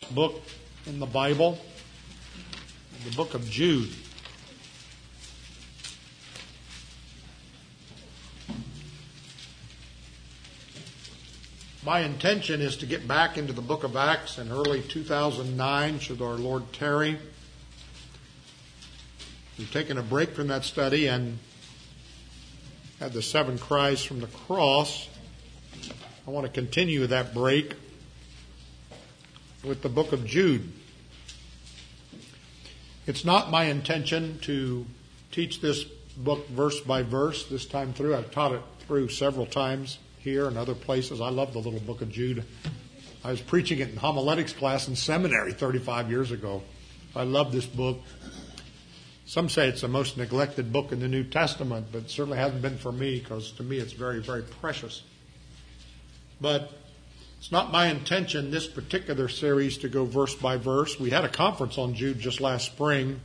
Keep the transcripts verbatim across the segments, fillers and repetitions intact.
book in the Bible, the book of Jude. My intention is to get back into the book of Acts in early two thousand nine, should our Lord tarry. We've taken a break from that study and had the seven cries from the cross. I want to continue that break with the book of Jude. It's not my intention to teach this book verse by verse this time through. I've taught it through several times here and other places. I love the little book of Jude. I was preaching it in homiletics class in seminary thirty-five years ago. I love this book. Some say it's the most neglected book in the New Testament, but it certainly hasn't been for me, because to me it's very, very precious. But it's not my intention, this particular series, to go verse by verse. We had a conference on Jude just last spring.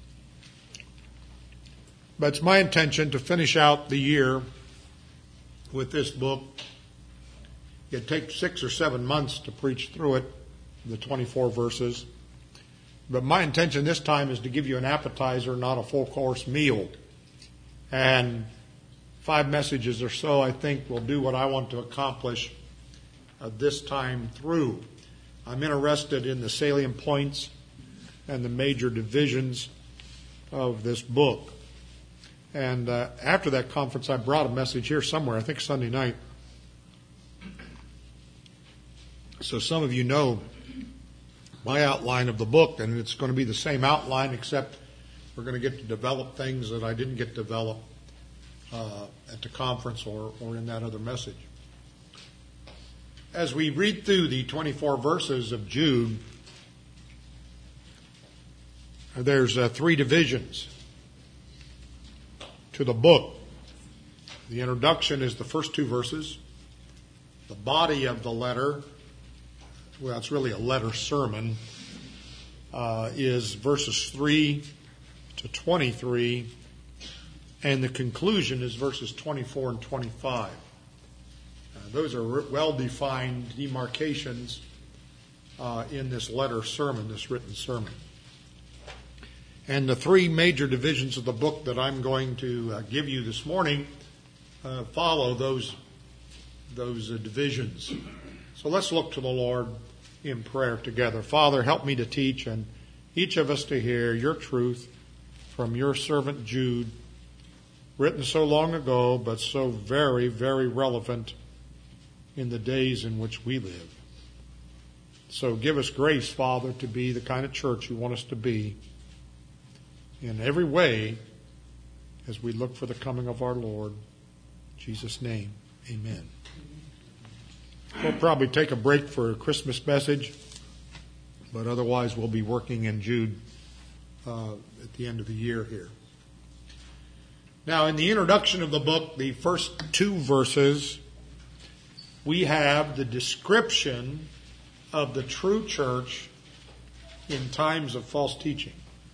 But it's my intention to finish out the year with this book. It takes six or seven months to preach through it, the twenty-four verses. But my intention this time is to give you an appetizer, not a full-course meal. And five messages or so, I think, will do what I want to accomplish uh, this time through. I'm interested in the salient points and the major divisions of this book. And uh, after that conference, I brought a message here somewhere, I think Sunday night. So some of you know my outline of the book, and it's going to be the same outline, except we're going to get to develop things that I didn't get to develop uh, at the conference or, or in that other message. As we read through the twenty-four verses of Jude, there's uh, three divisions to the book. The introduction is the first two verses. The body of the letter, well, it's really a letter sermon, uh, is verses three to twenty-three, and the conclusion is verses twenty-four and twenty-five. Uh, those are well-defined demarcations uh, in this letter sermon, this written sermon. And the three major divisions of the book that I'm going to uh, give you this morning uh, follow those, those uh, divisions. So let's look to the Lord in prayer together. Father, help me to teach and each of us to hear your truth from your servant Jude, written so long ago, but so very, very relevant in the days in which we live. So give us grace, Father, to be the kind of church you want us to be in every way as we look for the coming of our Lord. In Jesus' name, amen. We'll probably take a break for a Christmas message, but otherwise we'll be working in Jude uh, at the end of the year here. Now, in the introduction of the book, the first two verses, we have the description of the true church in times of false teaching.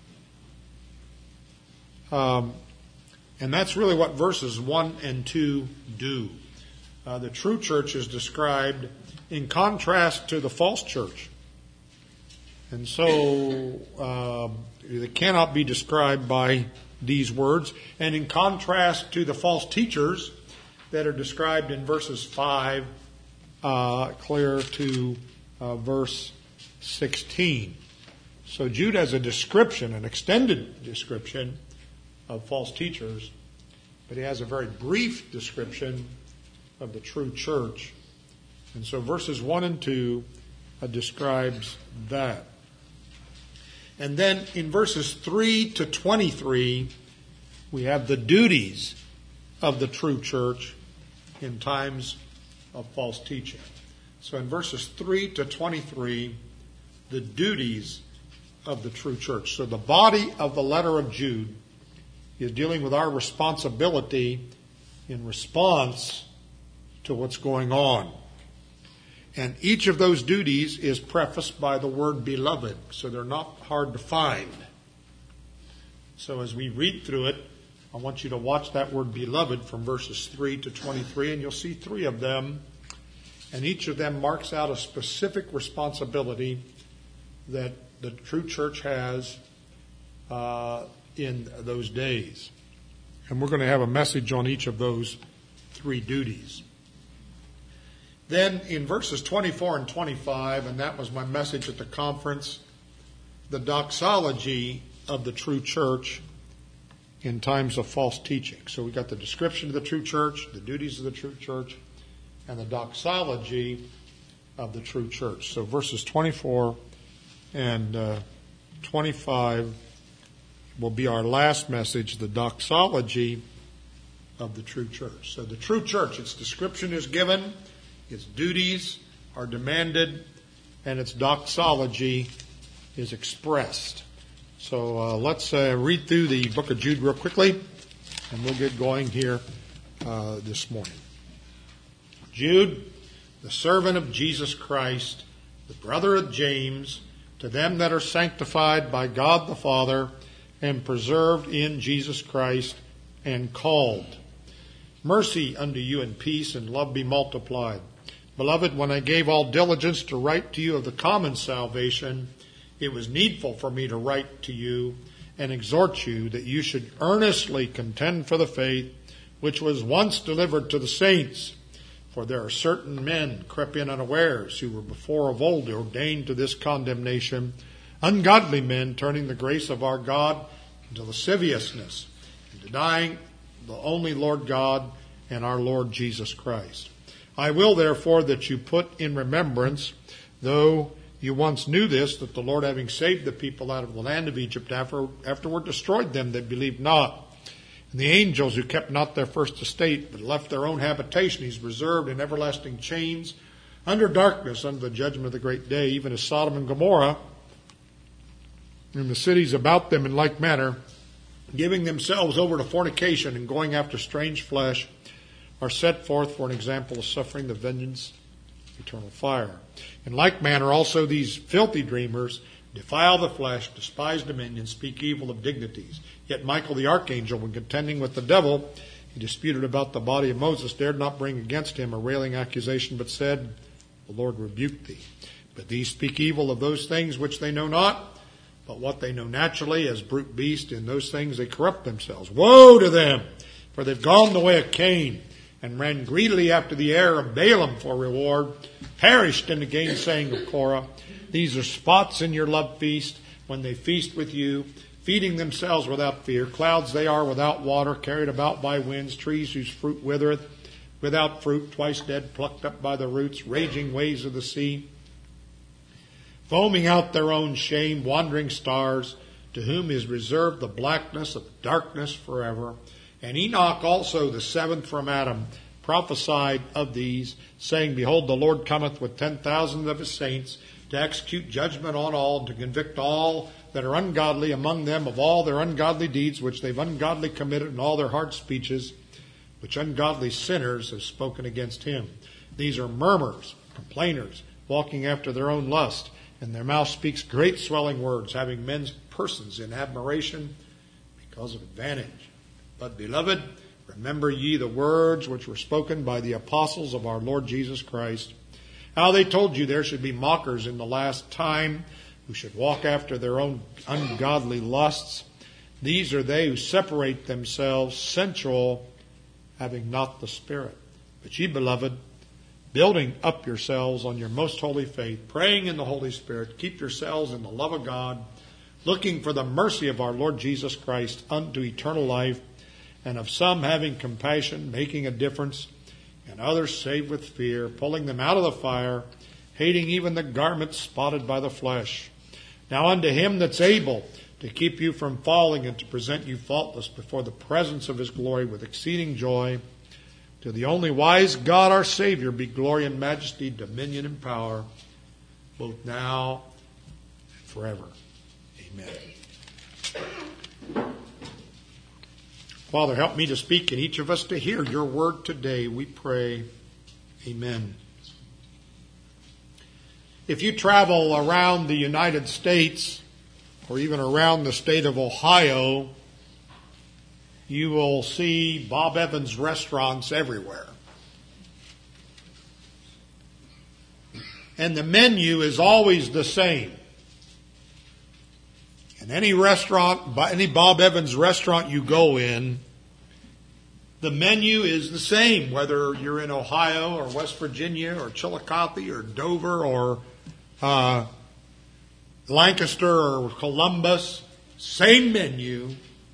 Um, and that's really what verses one and two do. Uh, the true church is described in contrast to the false church. And so uh, it cannot be described by these words. And in contrast to the false teachers that are described in verses five uh, clear to uh, verse sixteen. So Jude has a description, an extended description of false teachers, but he has a very brief description of the true church. And so verses one and two uh, describes that. And then in verses three to twenty-three, we have the duties of the true church in times of false teaching. So in verses three to twenty-three, the duties of the true church. So the body of the letter of Jude is dealing with our responsibility in response to what's going on. And each of those duties is prefaced by the word beloved, so they're not hard to find. So as we read through it, I want you to watch that word beloved from verses three to twenty-three, and you'll see three of them. And each of them marks out a specific responsibility that the true church has uh, in those days. And we're going to have a message on each of those three duties. Then in verses twenty-four and twenty-five, and that was my message at the conference, the doxology of the true church in times of false teaching. So we got the description of the true church, the duties of the true church, and the doxology of the true church. So verses twenty-four and uh, twenty-five will be our last message, the doxology of the true church. So the true church, its description is given, its duties are demanded, and its doxology is expressed. So uh, let's uh, read through the book of Jude real quickly, and we'll get going here uh, this morning. Jude, the servant of Jesus Christ, the brother of James, to them that are sanctified by God the Father and preserved in Jesus Christ and called. Mercy unto you and peace and love be multiplied. Beloved, when I gave all diligence to write to you of the common salvation, it was needful for me to write to you and exhort you that you should earnestly contend for the faith which was once delivered to the saints. For there are certain men crept in unawares, who were before of old ordained to this condemnation, ungodly men, turning the grace of our God into lasciviousness, and denying the only Lord God and our Lord Jesus Christ. I will therefore that you put in remembrance, though you once knew this, that the Lord, having saved the people out of the land of Egypt, after, afterward destroyed them that believed not. And the angels who kept not their first estate, but left their own habitation, he's reserved in everlasting chains, under darkness, under the judgment of the great day, even as Sodom and Gomorrah, and the cities about them in like manner, giving themselves over to fornication and going after strange flesh, are set forth for an example of suffering the vengeance of eternal fire. In like manner also these filthy dreamers defile the flesh, despise dominion, speak evil of dignities. Yet Michael the archangel, when contending with the devil, he disputed about the body of Moses, dared not bring against him a railing accusation, but said, the Lord rebuked thee. But these speak evil of those things which they know not, but what they know naturally, as brute beasts, in those things they corrupt themselves. Woe to them! For they've gone the way of Cain, and ran greedily after the heir of Balaam for reward, perished in the gainsaying of Korah. These are spots in your love feast, when they feast with you, feeding themselves without fear. Clouds they are without water, carried about by winds, trees whose fruit withereth, without fruit, twice dead, plucked up by the roots, raging waves of the sea, foaming out their own shame, wandering stars, to whom is reserved the blackness of darkness forever. And Enoch also, the seventh from Adam, prophesied of these, saying, behold, the Lord cometh with ten thousand of his saints, to execute judgment on all, and to convict all that are ungodly among them of all their ungodly deeds, which they've ungodly committed, and all their hard speeches, which ungodly sinners have spoken against him. These are murmurers, complainers, walking after their own lust, and their mouth speaks great swelling words, having men's persons in admiration because of advantage. But, beloved, remember ye the words which were spoken by the apostles of our Lord Jesus Christ, how they told you there should be mockers in the last time, who should walk after their own ungodly lusts. These are they who separate themselves, sensual, having not the Spirit. But ye, beloved, building up yourselves on your most holy faith, praying in the Holy Spirit, keep yourselves in the love of God, looking for the mercy of our Lord Jesus Christ unto eternal life, and of some having compassion, making a difference, and others saved with fear, pulling them out of the fire, hating even the garments spotted by the flesh. Now unto him that's able to keep you from falling and to present you faultless before the presence of his glory with exceeding joy, to the only wise God our Savior be glory and majesty, dominion and power, both now and forever. Amen. Father, help me to speak and each of us to hear your word today, we pray. Amen. If you travel around the United States, or even around the state of Ohio, you will see Bob Evans restaurants everywhere. And the menu is always the same. And any restaurant, any Bob Evans restaurant you go in, the menu is the same, whether you're in Ohio or West Virginia or Chillicothe or Dover or uh, Lancaster or Columbus. Same menu,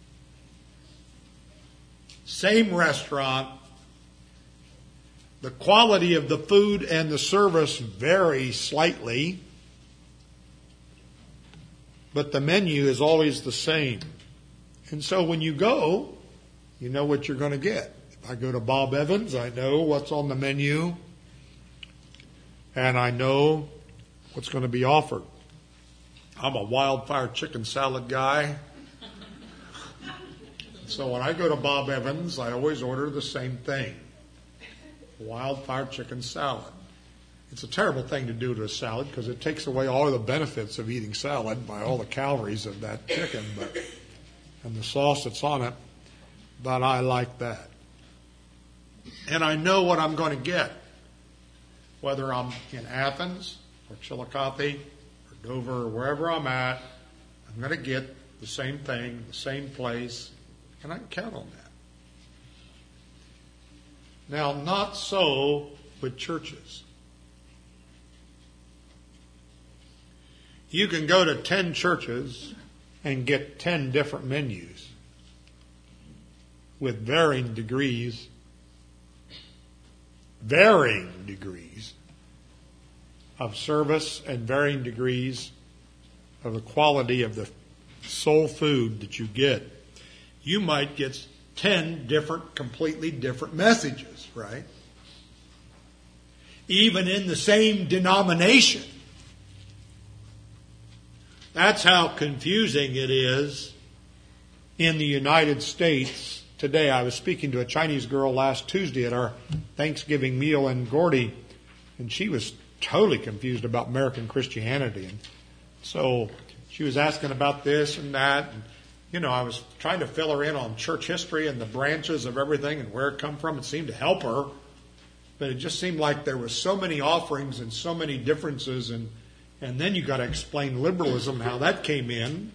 same restaurant. The quality of the food and the service vary slightly, but the menu is always the same. And so when you go, you know what you're going to get. If I go to Bob Evans, I know what's on the menu, and I know what's going to be offered. I'm a wildfire chicken salad guy. So when I go to Bob Evans, I always order the same thing. Wildfire chicken salad. It's a terrible thing to do to a salad because it takes away all of the benefits of eating salad by all the calories of that chicken, but and the sauce that's on it. But I like that. And I know what I'm going to get. Whether I'm in Athens or Chillicothe or Dover or wherever I'm at, I'm going to get the same thing, the same place, and I can count on that. Now, not so with churches. You can go to ten churches and get ten different menus with varying degrees, varying degrees of service and varying degrees of the quality of the soul food that you get. You might get ten different, completely different messages, right? Even in the same denomination. That's how confusing it is in the United States today. I was speaking to a Chinese girl last Tuesday at our Thanksgiving meal in Gordy, and she was totally confused about American Christianity. And so she was asking about this and that, and you know, I was trying to fill her in on church history and the branches of everything and where it come from. It seemed to help her. But it just seemed like there were so many offerings and so many differences. And, and then you got to explain liberalism, how that came in.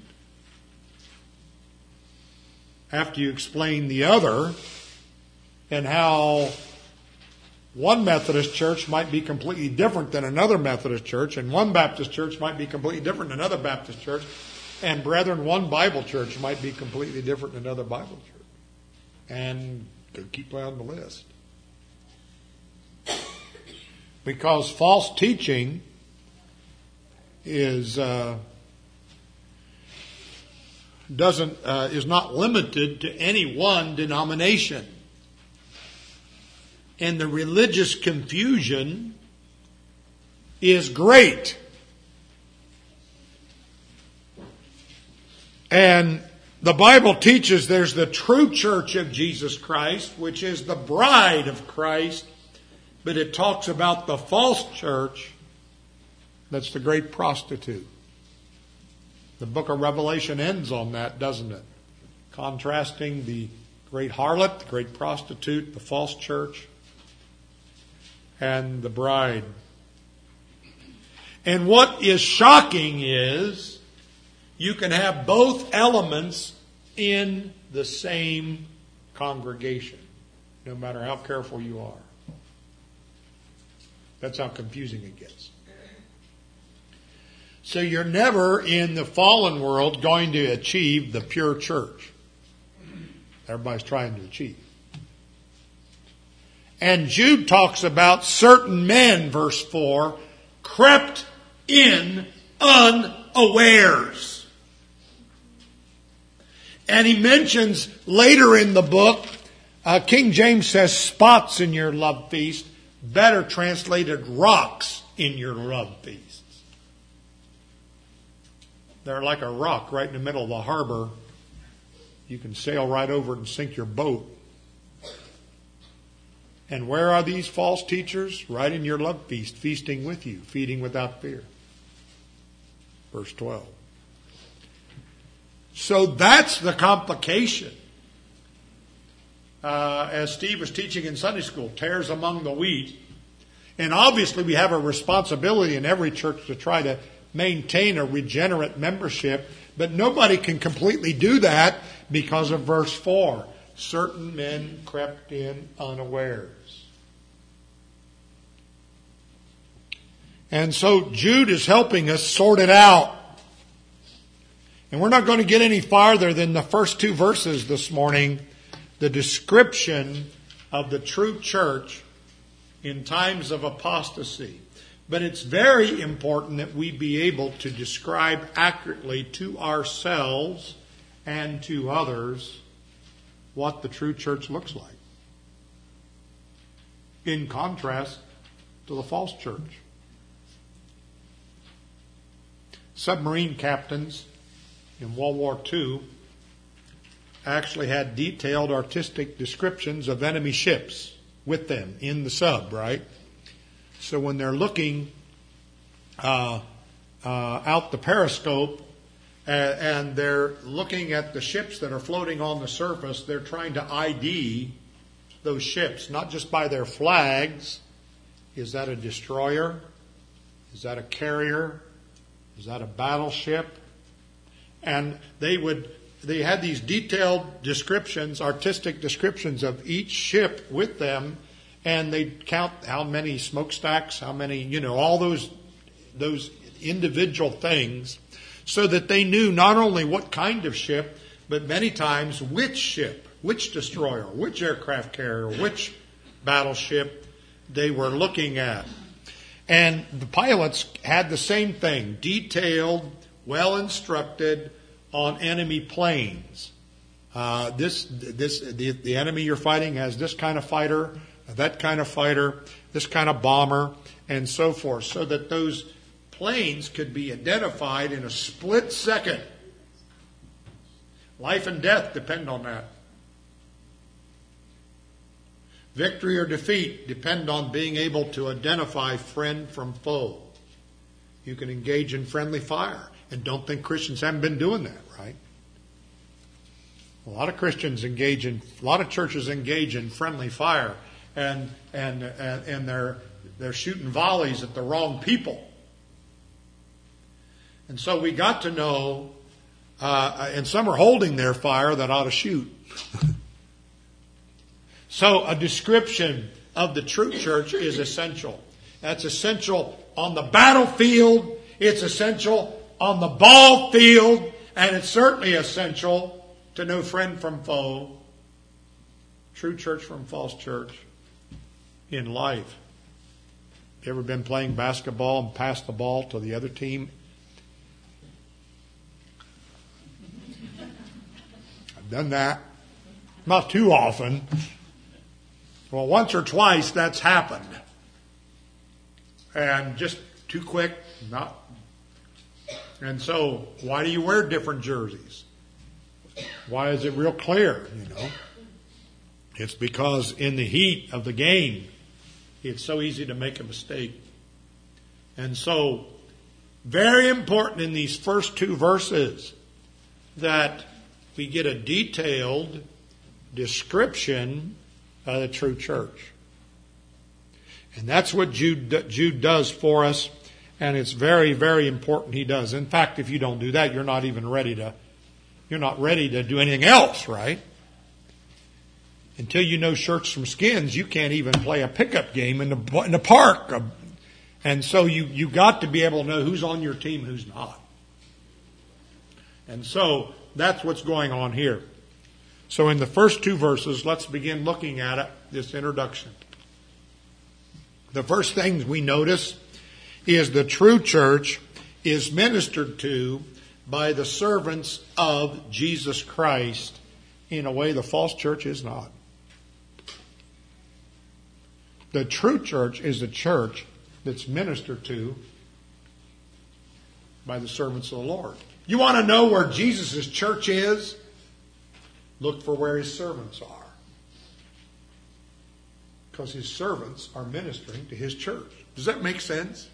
After you explain the other and how one Methodist church might be completely different than another Methodist church, and one Baptist church might be completely different than another Baptist church. And brethren, one Bible church might be completely different than another Bible church. And could keep down the list. Because false teaching is uh, doesn't uh, is not limited to any one denomination. And the religious confusion is great. And the Bible teaches there's the true church of Jesus Christ, which is the bride of Christ. But it talks about the false church, that's the great prostitute. The book of Revelation ends on that, doesn't it? Contrasting the great harlot, the great prostitute, the false church, and the bride. And what is shocking is you can have both elements in the same congregation, no matter how careful you are. That's how confusing it gets. So you're never in the fallen world going to achieve the pure church. Everybody's trying to achieve. And Jude talks about certain men, verse four, crept in unawares. And he mentions later in the book, uh, King James says spots in your love feast, better translated rocks in your love feasts. They're like a rock right in the middle of the harbor. You can sail right over it and sink your boat. And where are these false teachers? Right in your love feast, feasting with you, feeding without fear. Verse twelve. So that's the complication. Uh, as Steve was teaching in Sunday school, tares among the wheat. And obviously we have a responsibility in every church to try to maintain a regenerate membership. But nobody can completely do that because of verse four. Certain men crept in unawares. And so Jude is helping us sort it out. And we're not going to get any farther than the first two verses this morning. The description of the true church in times of apostasy. But it's very important that we be able to describe accurately to ourselves and to others what the true church looks like. In contrast to the false church. Submarine captains in World War Two actually had detailed artistic descriptions of enemy ships with them in the sub, right? So when they're looking uh, uh, out the periscope uh, and they're looking at the ships that are floating on the surface, they're trying to I D those ships, not just by their flags. Is that a destroyer? Is that a carrier? Is that a battleship? And they would, they had these detailed descriptions, artistic descriptions of each ship with them, and they'd count how many smokestacks, how many, you know, all those, those individual things, so that they knew not only what kind of ship, but many times which ship, which destroyer, which aircraft carrier, which battleship they were looking at. And the pilots had the same thing, detailed, well instructed on enemy planes. Uh, this, this, the, the enemy you're fighting has this kind of fighter, that kind of fighter, this kind of bomber, and so forth, so that those planes could be identified in a split second. Life and death depend on that. Victory or defeat depend on being able to identify friend from foe. You can engage in friendly fire. And don't think Christians haven't been doing that, right? A lot of Christians engage in, a lot of churches engage in friendly fire. And and and, and they're they're shooting volleys at the wrong people. And so we got to know, uh, and some are holding their fire that ought to shoot. So a description of the true church is essential. That's essential on the battlefield. It's essential on the ball field. And it's certainly essential to know friend from foe, true church from false church in life. You ever been playing basketball and passed the ball to the other team? I've done that. Not too often. Well, once or twice that's happened. And just too quick, not. And so, why do you wear different jerseys? Why is it real clear, you know? It's because in the heat of the game, it's so easy to make a mistake. And so, very important in these first two verses that we get a detailed description of the true church. And that's what Jude, Jude does for us. And it's very, very important he does. In fact, if you don't do that, you're not even ready to, you're not ready to do anything else, right? Until you know shirts from skins, you can't even play a pickup game in the, in the park. And so you, you got to be able to know who's on your team, who's not. And so that's what's going on here. So in the first two verses, let's begin looking at it, this introduction. The first thing we notice is the true church is ministered to by the servants of Jesus Christ in a way the false church is not. The true church is a church that's ministered to by the servants of the Lord. You want to know where Jesus' church is? Look for where his servants are. Because his servants are ministering to his church. Does that make sense?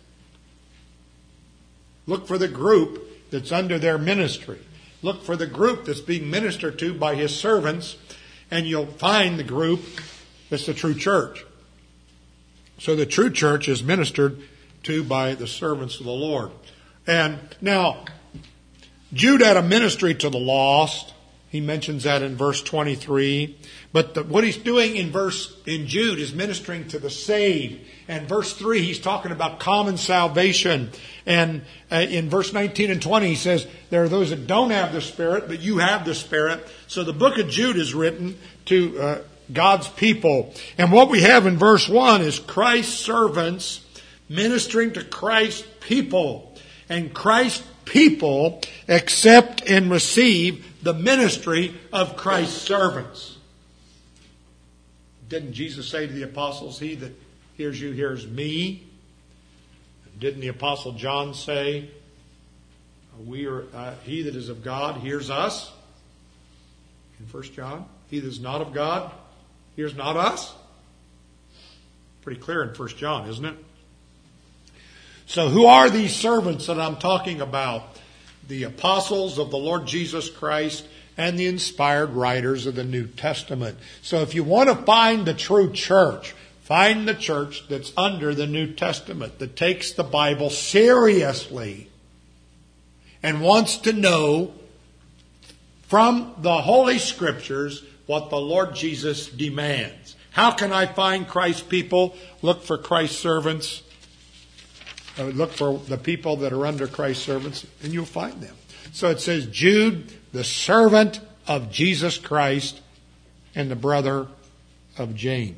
Look for the group that's under their ministry. Look for the group that's being ministered to by his servants, and you'll find the group that's the true church. So the true church is ministered to by the servants of the Lord. And now, Jude had a ministry to the lost. He mentions that in verse twenty-three. But the, what he's doing in verse in Jude is ministering to the saved. And verse three, he's talking about common salvation. And uh, in verse nineteen and twenty, he says, there are those that don't have the Spirit, but you have the Spirit. So the book of Jude is written to uh, God's people. And what we have in verse one is Christ's servants ministering to Christ's people. And Christ's people accept and receive the ministry of Christ's servants. Didn't Jesus say to the apostles, he that hears you hears me? Didn't the apostle John say, we are uh, he that is of God hears us? In First John, he that is not of God hears not us? Pretty clear in First John, isn't it? So who are these servants that I'm talking about? The apostles of the Lord Jesus Christ and the inspired writers of the New Testament. So if you want to find the true church, find the church that's under the New Testament, that takes the Bible seriously and wants to know from the Holy Scriptures what the Lord Jesus demands. How can I find Christ's people? Look for Christ's servants. Uh, look for the people that are under Christ's servants, and you'll find them. So it says, Jude, the servant of Jesus Christ, and the brother of James.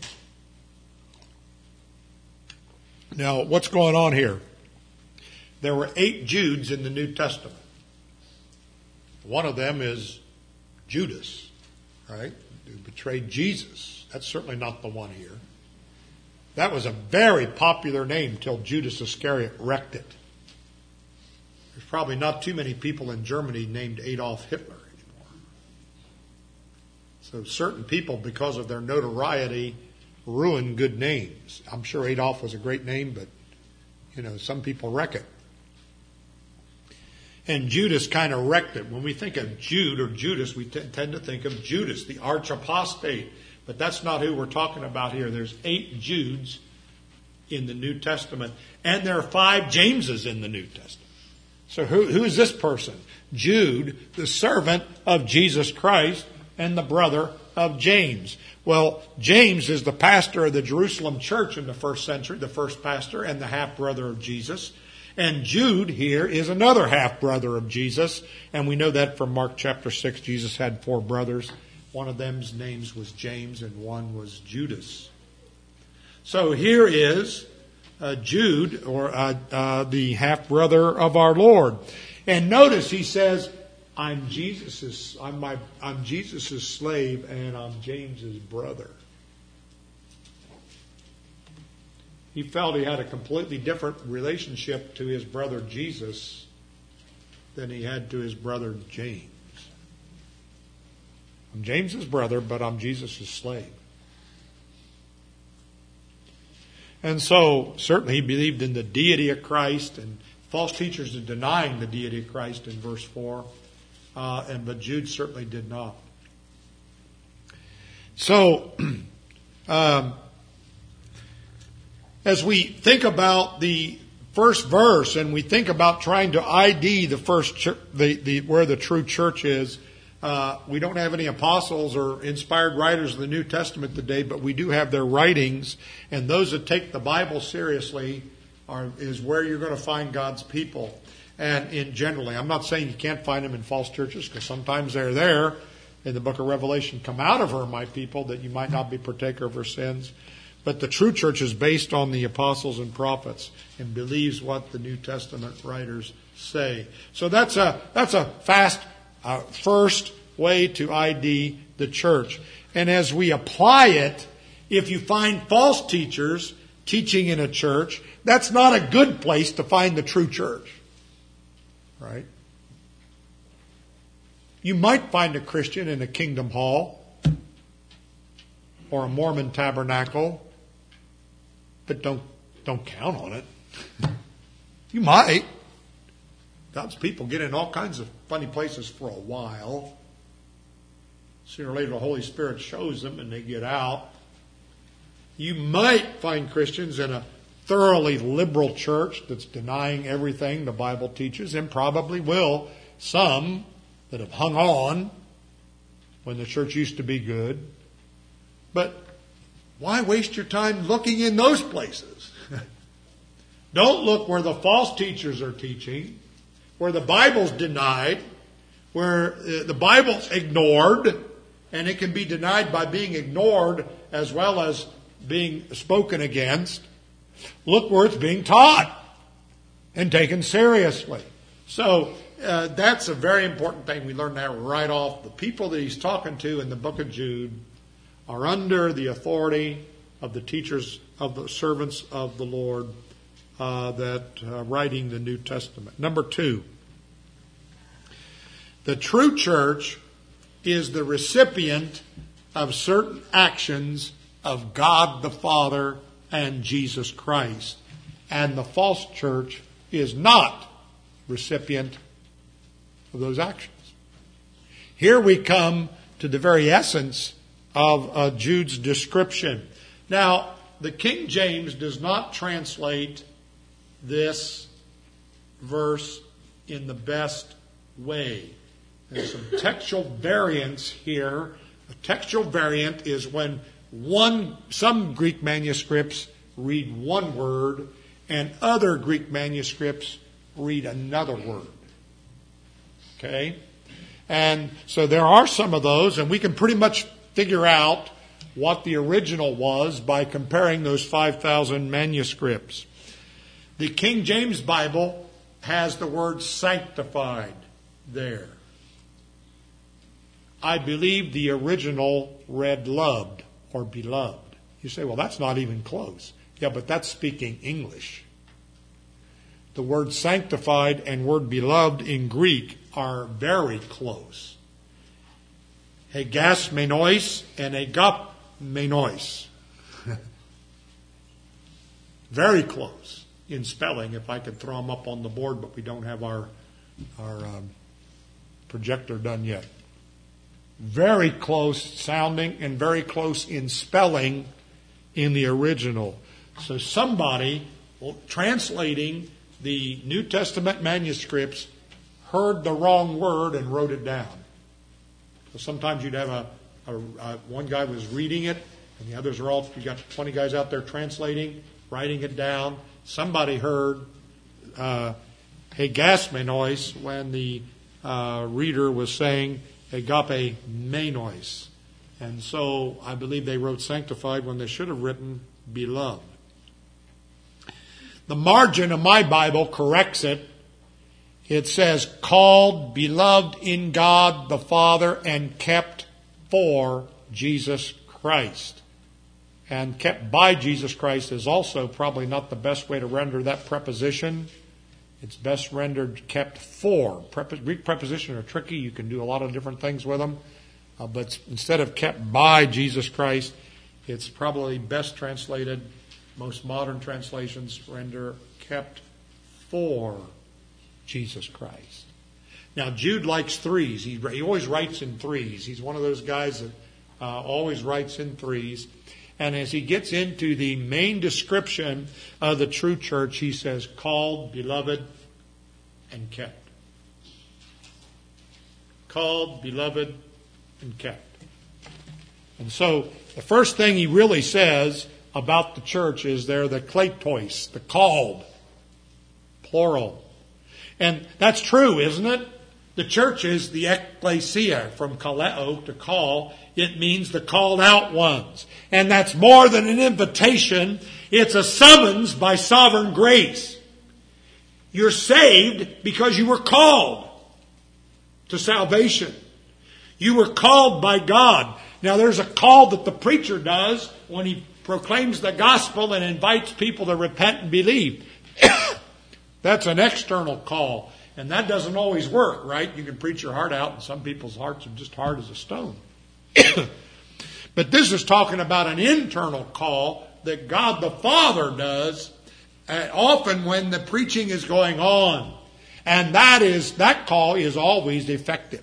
Now, what's going on here? There were eight Judes in the New Testament. One of them is Judas, right? Who betrayed Jesus. That's certainly not the one here. That was a very popular name till Judas Iscariot wrecked it. There's probably not too many people in Germany named Adolf Hitler anymore. So certain people, because of their notoriety, ruin good names. I'm sure Adolf was a great name, but, you know, some people wreck it. And Judas kind of wrecked it. When we think of Jude or Judas, we t- tend to think of Judas, the arch apostate. But that's not who we're talking about here. There's eight Judes in the New Testament, and there are five Jameses in the New Testament. So who, who is this person? Jude, the servant of Jesus Christ and the brother of James. Well, James is the pastor of the Jerusalem church in the first century, the first pastor and the half-brother of Jesus. And Jude here is another half-brother of Jesus. And we know that from Mark chapter six, Jesus had four brothers. One of them's names was James and one was Judas. So here is uh, Jude, or uh, uh, the half-brother of our Lord. And notice he says, I'm Jesus's, I'm my, I'm Jesus's slave and I'm James's brother. He felt he had a completely different relationship to his brother Jesus than he had to his brother James. I'm James's brother, but I'm Jesus' slave. And so, certainly he believed in the deity of Christ, and false teachers are denying the deity of Christ in verse four. Uh, and but Jude certainly did not. So, um, as we think about the first verse, and we think about trying to I D the first ch- the, the where the true church is, uh, we don't have any apostles or inspired writers of the New Testament today, but we do have their writings, and those that take the Bible seriously are is where you're going to find God's people. And in generally, I'm not saying you can't find them in false churches, because sometimes they're there in the book of Revelation. Come out of her, my people, that you might not be partaker of her sins. But the true church is based on the apostles and prophets and believes what the New Testament writers say. So that's a that's a fast uh, first way to I D the church. And as we apply it, if you find false teachers teaching in a church, that's not a good place to find the true church. Right? You might find a Christian in a Kingdom Hall or a Mormon tabernacle, but don't don't count on it. You might. God's people get in all kinds of funny places for a while. Sooner or later the Holy Spirit shows them and they get out. You might find Christians in a thoroughly liberal church that's denying everything the Bible teaches, and probably will some that have hung on when the church used to be good. But why waste your time looking in those places? Don't look where the false teachers are teaching, where the Bible's denied, where the Bible's ignored, and it can be denied by being ignored as well as being spoken against. Look where it's being taught and taken seriously. So uh, that's a very important thing. We learn that right off. The people that he's talking to in the book of Jude are under the authority of the teachers, of the servants of the Lord uh, that uh, writing the New Testament. Number two, the true church is the recipient of certain actions of God the Father and Jesus Christ. And the false church is not recipient of those actions. Here we come to the very essence of uh, Jude's description. Now, the King James does not translate this verse in the best way. There's some textual variance here. A textual variant is when one, some Greek manuscripts read one word and other Greek manuscripts read another word. Okay? And so there are some of those, and we can pretty much figure out what the original was by comparing those five thousand manuscripts. The King James Bible has the word sanctified there. I believe the original read loved or beloved. You say, well, that's not even close. Yeah, but that's speaking English. The word sanctified and word beloved in Greek are very close. Hegasmenos and agapmenos. Very close in spelling, if I could throw them up on the board, but we don't have our, our um, projector done yet. Very close sounding and very close in spelling in the original. So somebody well, translating the New Testament manuscripts heard the wrong word and wrote it down. So sometimes you'd have a, a, a one guy was reading it and the others are all, you got twenty guys out there translating, writing it down. Somebody heard uh, hegasmenos when the uh, reader was saying agape menos. And so I believe they wrote sanctified when they should have written beloved. The margin of my Bible corrects it. It says, called, beloved in God the Father, and kept for Jesus Christ. And kept by Jesus Christ is also probably not the best way to render that preposition. It's best rendered kept for. Prep- Greek prepositions are tricky. You can do a lot of different things with them. Uh, but instead of kept by Jesus Christ, it's probably best translated. Most modern translations render kept for Jesus Christ. Now, Jude likes threes. He, he always writes in threes. He's one of those guys that uh, always writes in threes. And as he gets into the main description of the true church, he says, called, beloved, and kept. Called, beloved, and kept. And so the first thing he really says about the church is they're the kletos, the called, plural. And that's true, isn't it? The church is the ecclesia, from kaleo, to call. It means the called out ones. And that's more than an invitation. It's a summons by sovereign grace. You're saved because you were called to salvation. You were called by God. Now there's a call that the preacher does when he proclaims the gospel and invites people to repent and believe. That's an external call. And that doesn't always work, right? You can preach your heart out and some people's hearts are just hard as a stone. But this is talking about an internal call that God the Father does uh, often when the preaching is going on. And that is that call is always effective.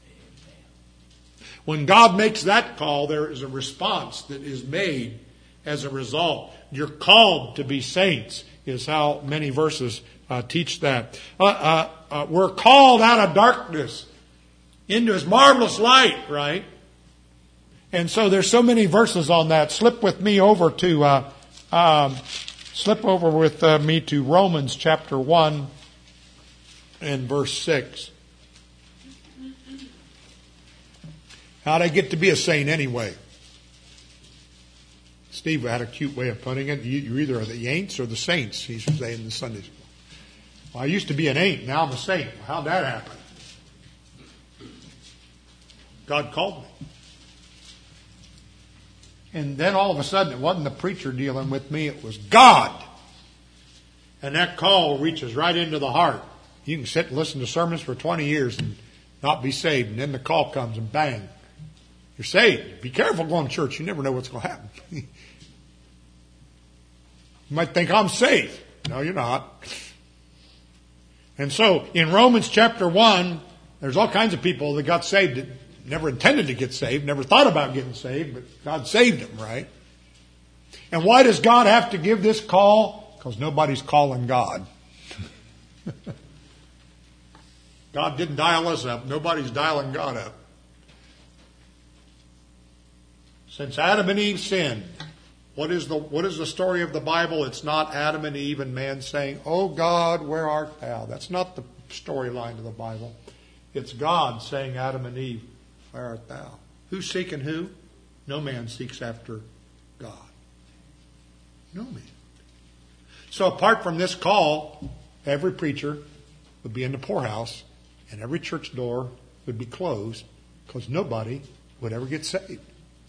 When God makes that call, there is a response that is made as a result. You're called to be saints. is how many verses uh, teach that. Uh, uh, uh, we're called out of darkness into His marvelous light, right? And so there's so many verses on that. Slip with me over to, uh, um, slip over with uh, me to Romans chapter one and verse six. How'd I get to be a saint anyway? Steve had a cute way of putting it. You, you're either the ain'ts or the saints, he used to say in the Sunday school. Well, I used to be an ain't, now I'm a saint. How'd that happen? God called me. And then all of a sudden, it wasn't the preacher dealing with me, it was God. And that call reaches right into the heart. You can sit and listen to sermons for twenty years and not be saved, and then the call comes and bang, you're saved. Be careful going to church. You never know what's going to happen. You might think, I'm safe. No, you're not. And so, in Romans chapter one, there's all kinds of people that got saved that never intended to get saved, never thought about getting saved, but God saved them, right? And why does God have to give this call? Because nobody's calling God. God didn't dial us up. Nobody's dialing God up. Since Adam and Eve sinned, what is the what is the story of the Bible? It's not Adam and Eve and man saying, "Oh God, where art thou?" That's not the storyline of the Bible. It's God saying, Adam and Eve, where art thou? Who's seeking who? No man seeks after God. No man. So apart from this call, every preacher would be in the poorhouse and every church door would be closed because nobody would ever get saved.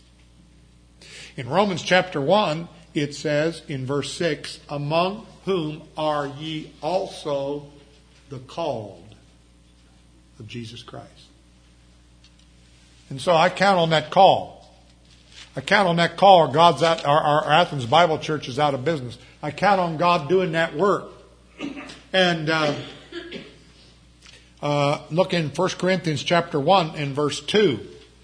In Romans chapter one, it says in verse six, among whom are ye also the called of Jesus Christ. And so I count on that call. I count on that call or God's out, our, our Athens Bible Church is out of business. I count on God doing that work. And uh, uh, look in First Corinthians chapter one and verse two.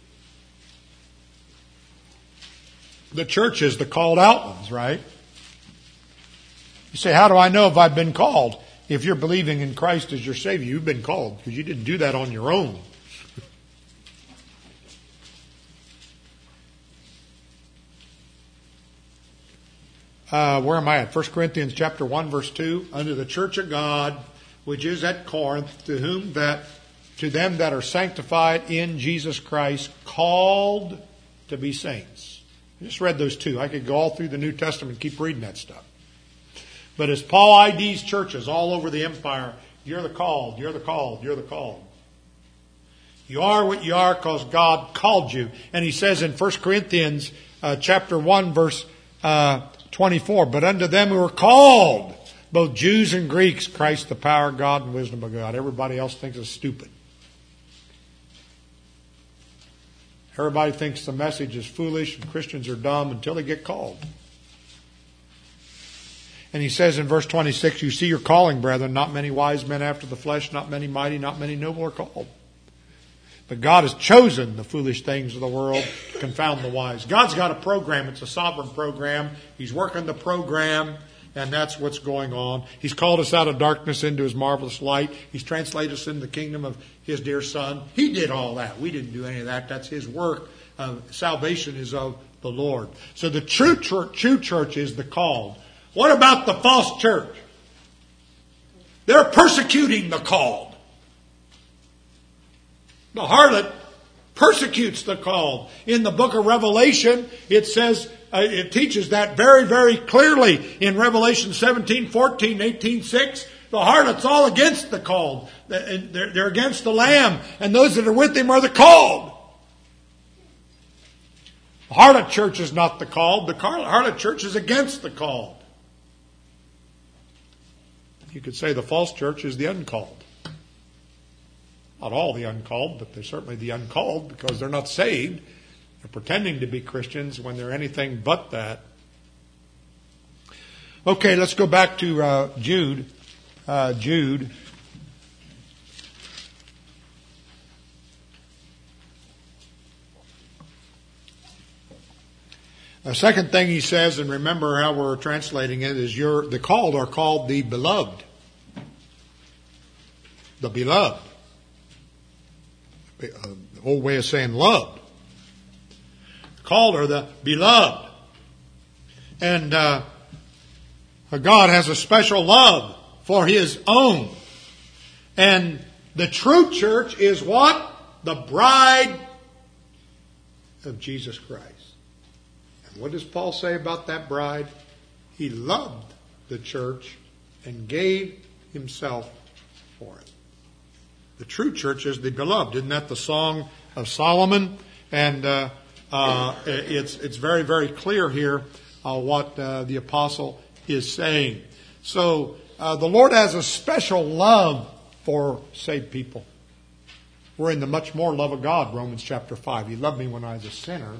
The church is the called out ones, right? You say, how do I know if I've been called? If you're believing in Christ as your Savior, you've been called because you didn't do that on your own. Uh, where am I at? First Corinthians chapter one, verse two. Unto the church of God, which is at Corinth, to whom that, to them that are sanctified in Jesus Christ, called to be saints. I just read those two. I could go all through the New Testament and keep reading that stuff. But as Paul I Ds churches all over the empire, you're the called, you're the called, you're the called. You are what you are because God called you. And he says in First Corinthians uh, chapter one, verse uh, twenty-four, but unto them who are called, both Jews and Greeks, Christ the power of God and wisdom of God. Everybody else thinks it's stupid. Everybody thinks the message is foolish and Christians are dumb until they get called. And he says in verse twenty-six, you see your calling, brethren, not many wise men after the flesh, not many mighty, not many noble are called. But God has chosen the foolish things of the world to confound the wise. God's got a program. It's a sovereign program. He's working the program, and that's what's going on. He's called us out of darkness into His marvelous light. He's translated us into the kingdom of His dear Son. He did all that. We didn't do any of that. That's His work. Uh, salvation is of the Lord. So the true church, true church is the called. What about the false church? They're persecuting the called. The harlot persecutes the called. In the book of Revelation, it says, uh, it teaches that very, very clearly in Revelation seventeen, fourteen, eighteen, six. The harlot's all against the called. They're, they're against the Lamb. And those that are with Him are the called. The harlot church is not the called. The harlot church is against the called. You could say the false church is the uncalled. Not all the uncalled, but they're certainly the uncalled because they're not saved. They're pretending to be Christians when they're anything but that. Okay, let's go back to uh, Jude. Uh, Jude. A second thing he says, and remember how we're translating it, is you're, the called are called the beloved. The beloved. The old way of saying loved. Called are the beloved. And uh, God has a special love for His own. And the true church is what? The bride of Jesus Christ. And what does Paul say about that bride? He loved the church and gave Himself for it. The true church is the beloved. Isn't that the song of Solomon? And uh, uh, it's it's very, very clear here uh, what uh, the apostle is saying. So uh, the Lord has a special love for saved people. We're in the much more love of God, Romans chapter five. He loved me when I was a sinner.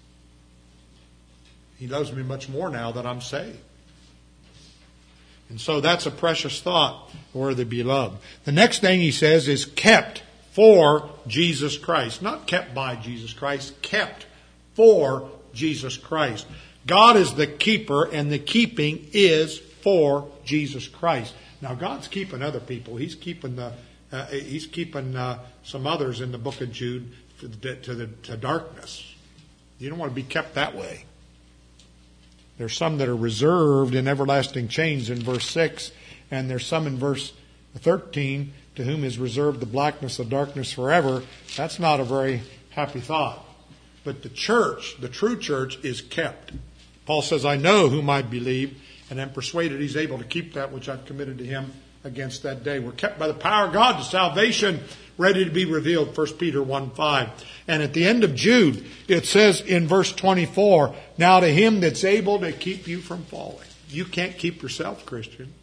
He loves me much more now that I'm saved. And so that's a precious thought for the beloved. The next thing he says is kept for Jesus Christ. Not kept by Jesus Christ, kept for Jesus Christ. God is the keeper, and the keeping is for Jesus Christ. Now God's keeping other people. He's keeping the uh, He's keeping uh, some others in the book of Jude to the, to the to darkness. You don't want to be kept that way. There's some that are reserved in everlasting chains in verse six, and there's some in verse thirteen, to whom is reserved the blackness of darkness forever. That's not a very happy thought. But the church, the true church, is kept. Paul says, I know whom I believe, and am persuaded He's able to keep that which I've committed to Him against that day. We're kept by the power of God to salvation, ready to be revealed, First Peter one five. And at the end of Jude, it says in verse twenty-four, now to Him that's able to keep you from falling. You can't keep yourself, Christian.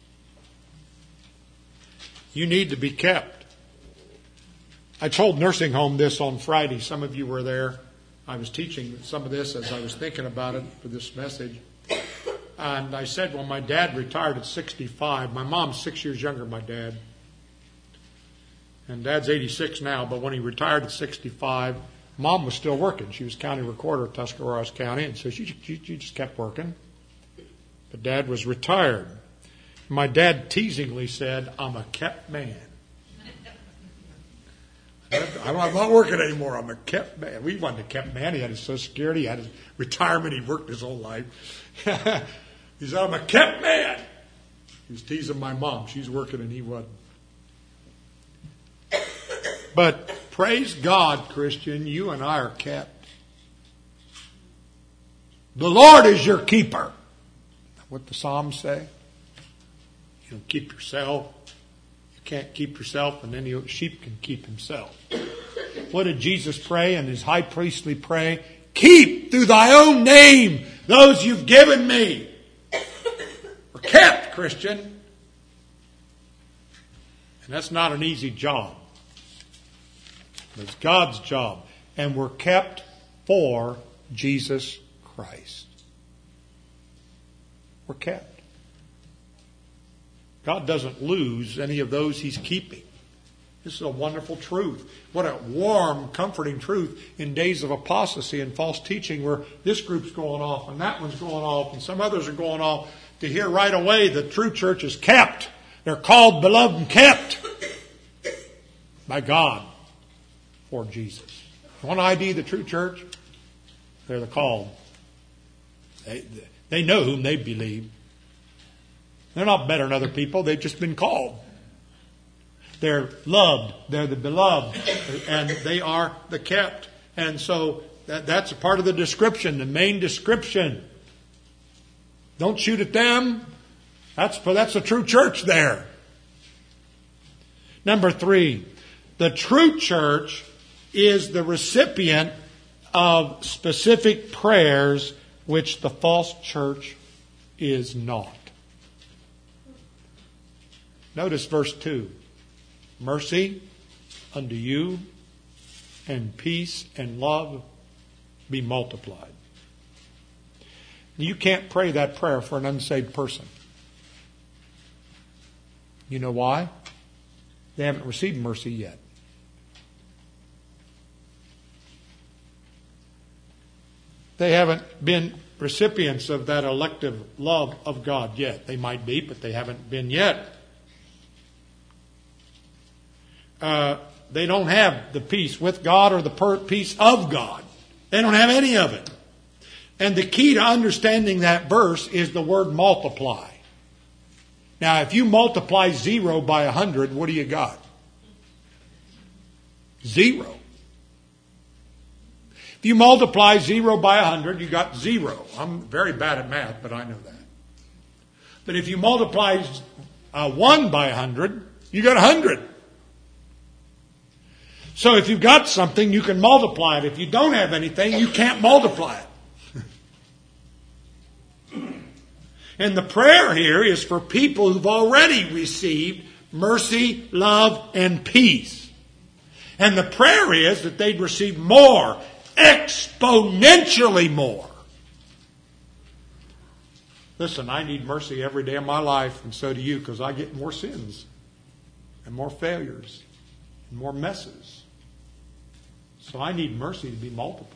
You need to be kept. I told Nursing Home this on Friday. Some of you were there. I was teaching some of this as I was thinking about it for this message. And I said, well, my dad retired at sixty-five. My mom's six years younger than my dad. And Dad's eighty-six now, but when he retired at sixty-five, Mom was still working. She was county recorder of Tuscarawas County, and so she, she, she just kept working. But Dad was retired. My dad teasingly said, I'm a kept man. I'm not working anymore. I'm a kept man. We wasn't a kept man. He had his Social Security. He had his retirement. He worked his whole life. He said, I'm a kept man. He was teasing my mom. She's working and he wasn't. But praise God, Christian, you and I are kept. The Lord is your keeper. What the Psalms say? You don't keep yourself. You can't keep yourself, and any sheep can keep himself. What did Jesus pray in His high priestly pray? Keep through Thy own name those You've given me. We're kept, Christian. And that's not an easy job. It's God's job. And we're kept for Jesus Christ. We're kept. God doesn't lose any of those He's keeping. This is a wonderful truth. What a warm, comforting truth in days of apostasy and false teaching where this group's going off and that one's going off and some others are going off, to hear right away the true church is kept. They're called, beloved, and kept by God for Jesus. You want to I D the true church? They're the called. They, they know whom they believe. They're not better than other people. They've just been called. They're loved. They're the beloved. And they are the kept. And so that, that's a part of the description, the main description. Don't shoot at them. That's, that's the true church there. Number three, the true church is the recipient of specific prayers which the false church is not. Notice verse two. Mercy unto you and peace and love be multiplied. You can't pray that prayer for an unsaved person. You know why? They haven't received mercy yet. They haven't been recipients of that elective love of God yet. They might be, but they haven't been yet. Uh, they don't have the peace with God or the per- peace of God. They don't have any of it. And the key to understanding that verse is the word multiply. Now, if you multiply zero by a hundred, what do you got? Zero. If you multiply zero by a hundred, you got zero. I'm very bad at math, but I know that. But if you multiply uh, one by a hundred, you got a hundred. So if you've got something, you can multiply it. If you don't have anything, you can't multiply it. And the prayer here is for people who've already received mercy, love, and peace. And the prayer is that they'd receive more, exponentially more. Listen, I need mercy every day of my life, and so do you, because I get more sins and more failures and more messes. So I need mercy to be multiplied.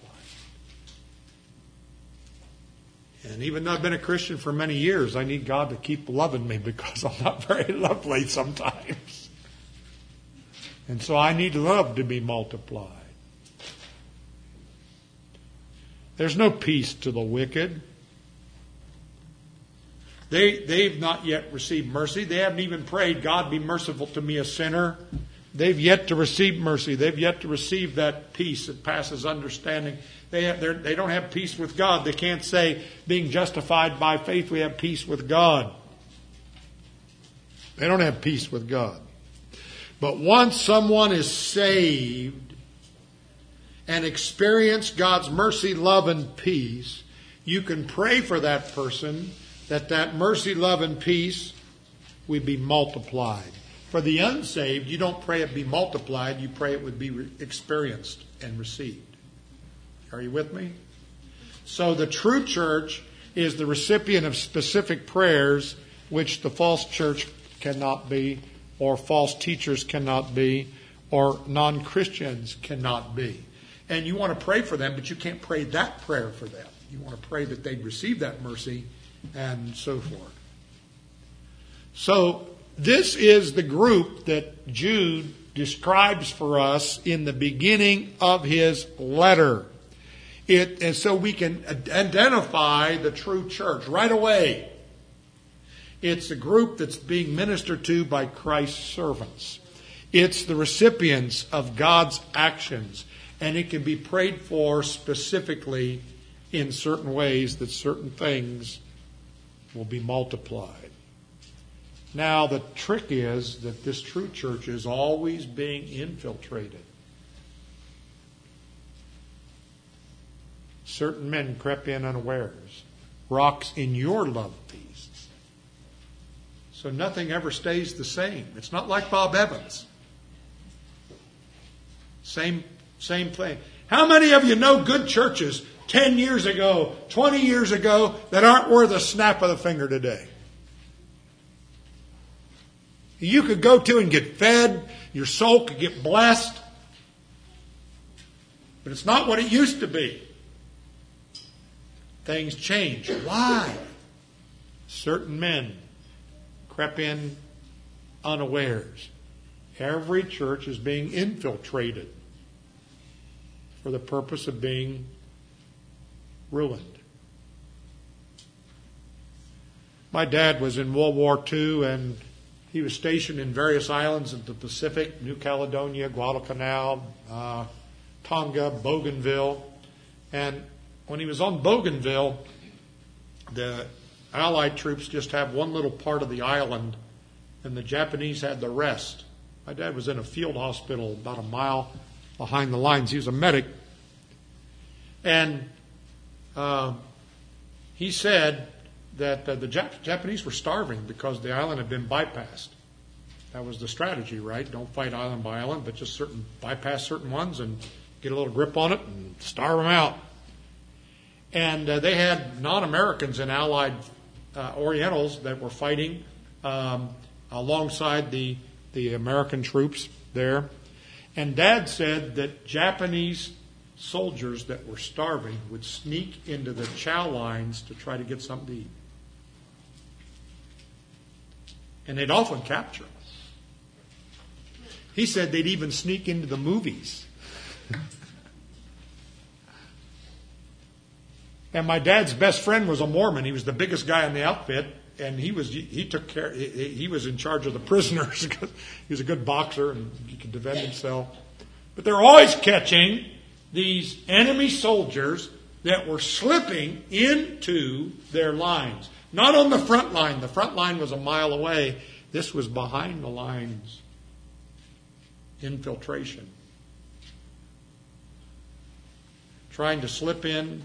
And even though I've been a Christian for many years, I need God to keep loving me because I'm not very lovely sometimes. And so I need love to be multiplied. There's no peace to the wicked. They, they've not yet received mercy. They haven't even prayed, God, be merciful to me, a sinner. They've yet to receive mercy. They've yet to receive that peace that passes understanding. They have, they don't have peace with God. They can't say, being justified by faith, we have peace with God. They don't have peace with God. But once someone is saved and experience God's mercy, love, and peace, you can pray for that person that that mercy, love, and peace will be multiplied. For the unsaved, you don't pray it be multiplied. You pray it would be re- experienced and received. Are you with me? So the true church is the recipient of specific prayers which the false church cannot be, or false teachers cannot be, or non-Christians cannot be. And you want to pray for them, but you can't pray that prayer for them. You want to pray that they'd receive that mercy and so forth. So this is the group that Jude describes for us in the beginning of his letter. It, and so we can identify the true church right away. It's the group that's being ministered to by Christ's servants. It's the recipients of God's actions. And it can be prayed for specifically in certain ways that certain things will be multiplied. Now, the trick is that this true church is always being infiltrated. Certain men crept in unawares, rocks in your love feasts. So nothing ever stays the same. It's not like Bob Evans. Same, same thing. How many of you know good churches ten years ago, twenty years ago, that aren't worth a snap of the finger today? You could go to and get fed, your soul could get blessed, but it's not what it used to be. Things change. Why? Certain men crept in unawares. Every church is being infiltrated for the purpose of being ruined. My dad was in World War Two, and he was stationed in various islands of the Pacific, New Caledonia, Guadalcanal, uh, Tonga, Bougainville. And when he was on Bougainville, the Allied troops just have one little part of the island, and the Japanese had the rest. My dad was in a field hospital about a mile behind the lines. He was a medic. And uh, he said that uh, the Jap- Japanese were starving because the island had been bypassed. That was the strategy, right? Don't fight island by island, but just certain bypass certain ones and get a little grip on it and starve them out. And uh, they had non-Americans and Allied uh, Orientals that were fighting um, alongside the, the American troops there. And Dad said that Japanese soldiers that were starving would sneak into the chow lines to try to get something to eat. And they'd often capture them. He said they'd even sneak into the movies. And my dad's best friend was a Mormon. He was the biggest guy in the outfit, and he was he took care. He, he was in charge of the prisoners. He was a good boxer and he could defend himself. But they're always catching these enemy soldiers that were slipping into their lines. Not on the front line. The front line was a mile away. This was behind the lines. Infiltration. Trying to slip in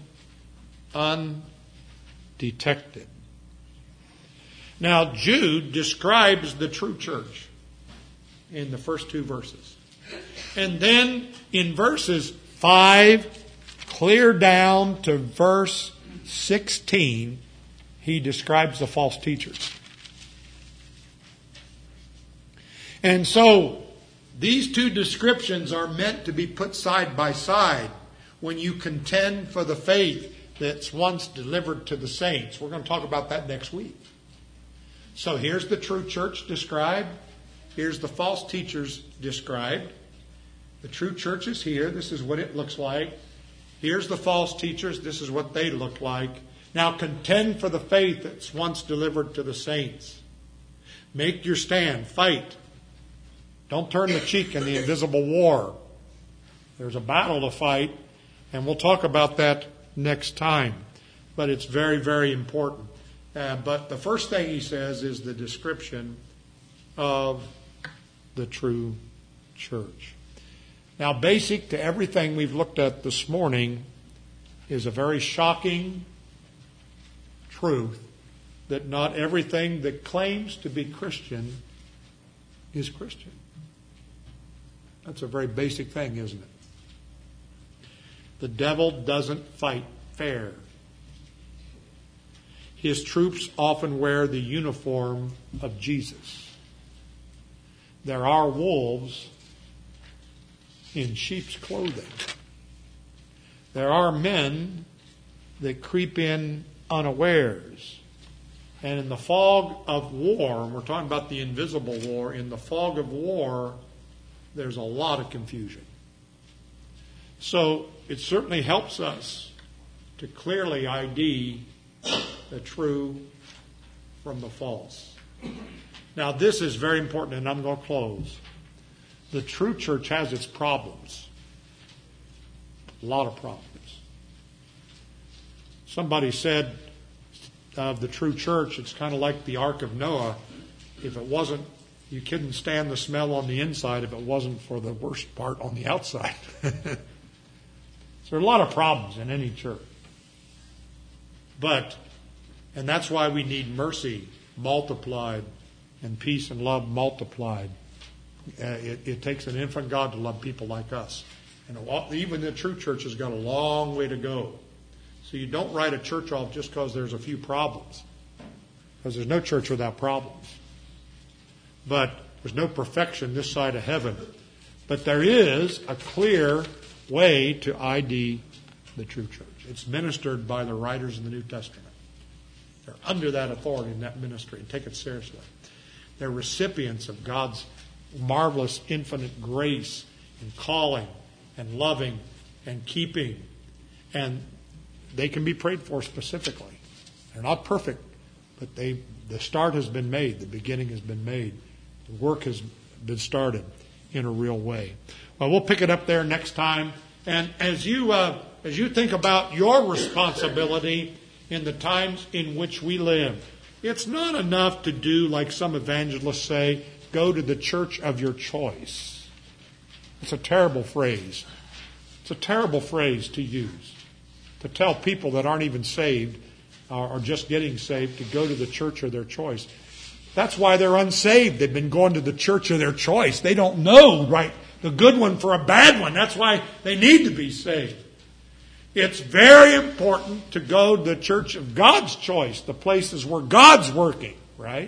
undetected. Now, Jude describes the true church in the first two verses. And then in verses five, clear down to verse sixteen, he describes the false teachers. And so, these two descriptions are meant to be put side by side when you contend for the faith that's once delivered to the saints. We're going to talk about that next week. So here's the true church described. Here's the false teachers described. The true church is here. This is what it looks like. Here's the false teachers. This is what they look like. Now contend for the faith that's once delivered to the saints. Make your stand. Fight. Don't turn the cheek in the invisible war. There's a battle to fight, and we'll talk about that next time. But it's very, very important. Uh, but the first thing he says is the description of the true church. Now, basic to everything we've looked at this morning is a very shocking truth that not everything that claims to be Christian is Christian. That's a very basic thing, isn't it? The devil doesn't fight fair. His troops often wear the uniform of Jesus. There are wolves in sheep's clothing. There are men that creep in unawares. And in the fog of war, and we're talking about the invisible war, in the fog of war, there's a lot of confusion. So it certainly helps us to clearly I D the true from the false. Now this is very important, and I'm going to close. The true church has its problems. A lot of problems. Somebody said of the true church, it's kind of like the Ark of Noah. If it wasn't, you couldn't stand the smell on the inside if it wasn't for the worst part on the outside. So there are a lot of problems in any church. But, and that's why we need mercy multiplied and peace and love multiplied. Uh, it, it takes an infant God to love people like us. And even the true church has got a long way to go. So you don't write a church off just because there's a few problems. Because there's no church without problems. But there's no perfection this side of heaven. But there is a clear way to I D the true church. It's ministered by the writers in the New Testament. They're under that authority in that ministry, and take it seriously. They're recipients of God's marvelous infinite grace and calling and loving and keeping. And they can be prayed for specifically. They're not perfect, but they the start has been made. The beginning has been made. The work has been started in a real way. Well, we'll pick it up there next time. And as you uh, as you think about your responsibility in the times in which we live, it's not enough to do like some evangelists say, go to the church of your choice. It's a terrible phrase. It's a terrible phrase to use. To tell people that aren't even saved or, or just getting saved to go to the church of their choice. That's why they're unsaved. They've been going to the church of their choice. They don't know, right, the good one for a bad one. That's why they need to be saved. It's very important to go to the church of God's choice, the places where God's working, right?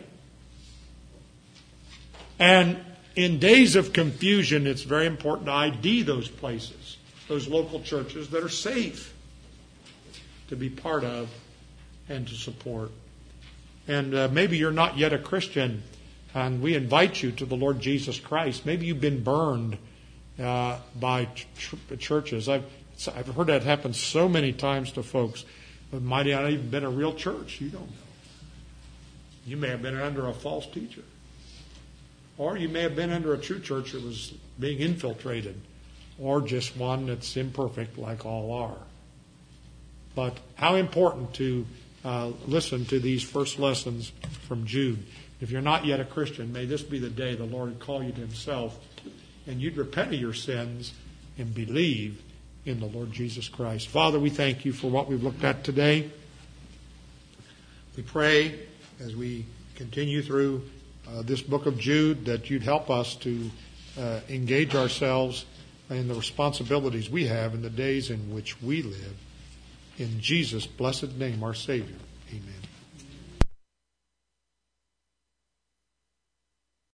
And in days of confusion, it's very important to I D those places. those local churches that are safe to be part of and to support. And uh, maybe you're not yet a Christian, and we invite you to the Lord Jesus Christ. Maybe you've been burned uh, by ch- churches. I've I've heard that happen so many times to folks. But might not even been a real church. You don't know. You may have been under a false teacher. Or you may have been under a true church that was being infiltrated. Or just one that's imperfect like all are. But how important to uh, listen to these first lessons from Jude. If you're not yet a Christian, may this be the day the Lord would call you to himself and you'd repent of your sins and believe in the Lord Jesus Christ. Father, we thank you for what we've looked at today. We pray as we continue through uh, this book of Jude that you'd help us to uh, engage ourselves in the responsibilities we have in the days in which we live. In Jesus' blessed name, our Savior. Amen.